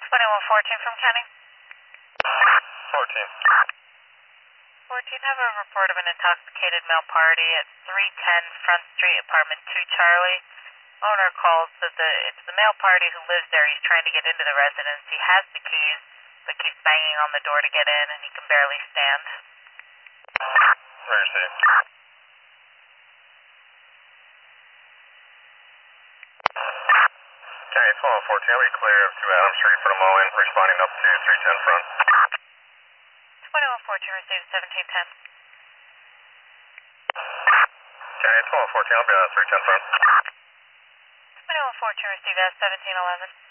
2114 from Kenny. 14. 14, have a report of an intoxicated male party at 310 Front Street, apartment 2 Charlie. Owner calls that it's the male party who lives there. He's trying to get into the residence. He has the keys, but keeps banging on the door to get in, and he can barely stand. Where is he? Kenny, 1214, are we clear of 2 Adams Street for the moment, responding up to 310 Front? 2114 received 1710. Kenny, 1214, I'll be on 310 Front. 2114 received S1711.